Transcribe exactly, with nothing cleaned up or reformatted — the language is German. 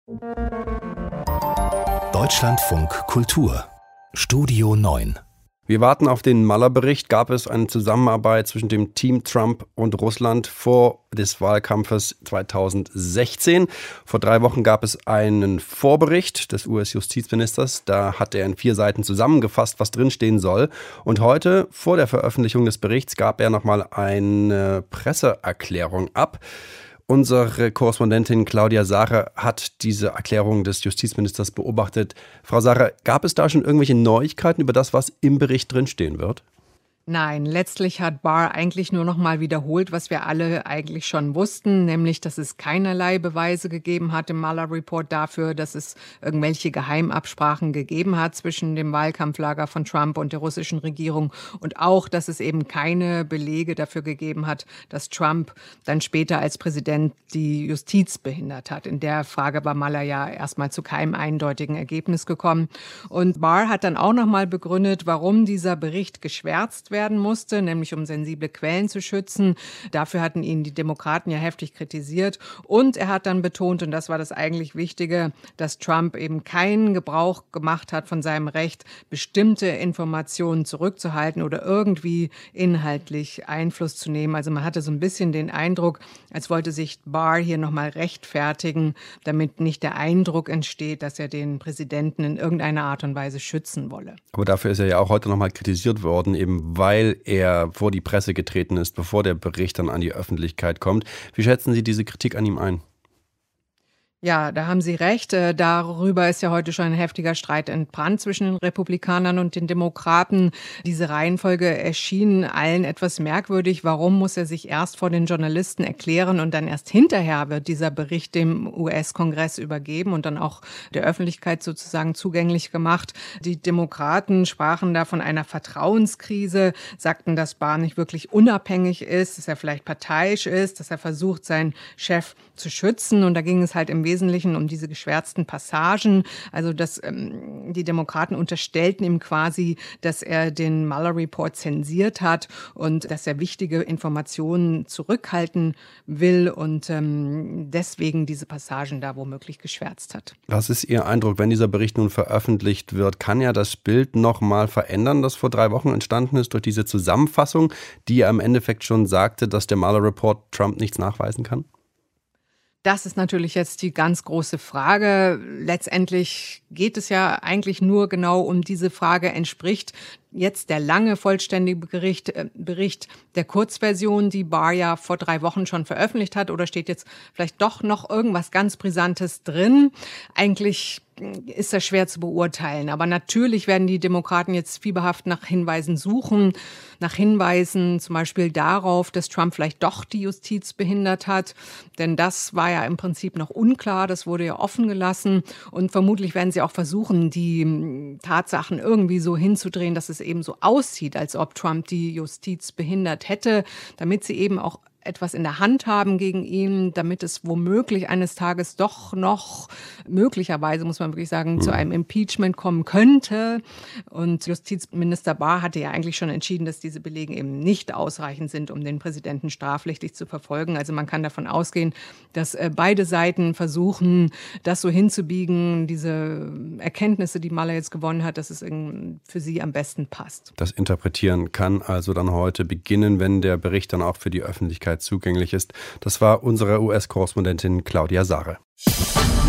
Deutschlandfunk Kultur Studio neun. Wir warten auf den Mueller-Bericht. Gab es eine Zusammenarbeit zwischen dem Team Trump und Russland vor des Wahlkampfes zweitausendsechzehn? Vor drei Wochen gab es einen Vorbericht des U S-Justizministers. Da hat er in vier Seiten zusammengefasst, was drinstehen soll. Und heute, vor der Veröffentlichung des Berichts, gab er nochmal eine Presseerklärung ab. Unsere Korrespondentin Claudia Sache hat diese Erklärung des Justizministers beobachtet. Frau Sache, gab es da schon irgendwelche Neuigkeiten über das, was im Bericht drinstehen wird? Nein, letztlich hat Barr eigentlich nur noch mal wiederholt, was wir alle eigentlich schon wussten, nämlich, dass es keinerlei Beweise gegeben hat im Mueller-Report dafür, dass es irgendwelche Geheimabsprachen gegeben hat zwischen dem Wahlkampflager von Trump und der russischen Regierung und auch, dass es eben keine Belege dafür gegeben hat, dass Trump dann später als Präsident die Justiz behindert hat. In der Frage war Mueller ja erstmal zu keinem eindeutigen Ergebnis gekommen. Und Barr hat dann auch noch mal begründet, warum dieser Bericht geschwärzt werden musste, nämlich um sensible Quellen zu schützen. Dafür hatten ihn die Demokraten ja heftig kritisiert. Und er hat dann betont, und das war das eigentlich Wichtige, dass Trump eben keinen Gebrauch gemacht hat von seinem Recht, bestimmte Informationen zurückzuhalten oder irgendwie inhaltlich Einfluss zu nehmen. Also man hatte so ein bisschen den Eindruck, als wollte sich Barr hier nochmal rechtfertigen, damit nicht der Eindruck entsteht, dass er den Präsidenten in irgendeiner Art und Weise schützen wolle. Aber dafür ist er ja auch heute nochmal kritisiert worden, eben weil er vor die Presse getreten ist, bevor der Bericht dann an die Öffentlichkeit kommt. Wie schätzen Sie diese Kritik an ihm ein? Ja, da haben Sie recht. Darüber ist ja heute schon ein heftiger Streit entbrannt zwischen den Republikanern und den Demokraten. Diese Reihenfolge erschien allen etwas merkwürdig. Warum muss er sich erst vor den Journalisten erklären und dann erst hinterher wird dieser Bericht dem U S-Kongress übergeben und dann auch der Öffentlichkeit sozusagen zugänglich gemacht? Die Demokraten sprachen da von einer Vertrauenskrise, sagten, dass Barr nicht wirklich unabhängig ist, dass er vielleicht parteiisch ist, dass er versucht, seinen Chef zu schützen. Und da ging es halt im Wesentlichen Wesentlichen um diese geschwärzten Passagen. Also dass ähm, die Demokraten unterstellten ihm quasi, dass er den Mueller-Report zensiert hat und dass er wichtige Informationen zurückhalten will und ähm, deswegen diese Passagen da womöglich geschwärzt hat. Was ist Ihr Eindruck, wenn dieser Bericht nun veröffentlicht wird? Kann er das Bild noch mal verändern, das vor drei Wochen entstanden ist durch diese Zusammenfassung, die ja im Endeffekt schon sagte, dass der Mueller-Report Trump nichts nachweisen kann? Das ist natürlich jetzt die ganz große Frage. Letztendlich geht es ja eigentlich nur genau um diese Frage, entspricht jetzt der lange, vollständige Bericht, äh, Bericht der Kurzversion, die Barr ja vor drei Wochen schon veröffentlicht hat, oder steht jetzt vielleicht doch noch irgendwas ganz Brisantes drin? Eigentlich ist das schwer zu beurteilen. Aber natürlich werden die Demokraten jetzt fieberhaft nach Hinweisen suchen, nach Hinweisen zum Beispiel darauf, dass Trump vielleicht doch die Justiz behindert hat. Denn das war ja im Prinzip noch unklar, das wurde ja offen gelassen. Und vermutlich werden sie auch versuchen, die Tatsachen irgendwie so hinzudrehen, dass es eben so aussieht, als ob Trump die Justiz behindert hätte, damit sie eben auch etwas in der Hand haben gegen ihn, damit es womöglich eines Tages doch noch, möglicherweise muss man wirklich sagen, mhm. zu einem Impeachment kommen könnte. Und Justizminister Barr hatte ja eigentlich schon entschieden, dass diese Belege eben nicht ausreichend sind, um den Präsidenten strafrechtlich zu verfolgen. Also man kann davon ausgehen, dass beide Seiten versuchen, das so hinzubiegen, diese Erkenntnisse, die Mueller jetzt gewonnen hat, dass es für sie am besten passt. Das Interpretieren kann also dann heute beginnen, wenn der Bericht dann auch für die Öffentlichkeit zugänglich ist. Das war unsere U S-Korrespondentin Claudia Sache.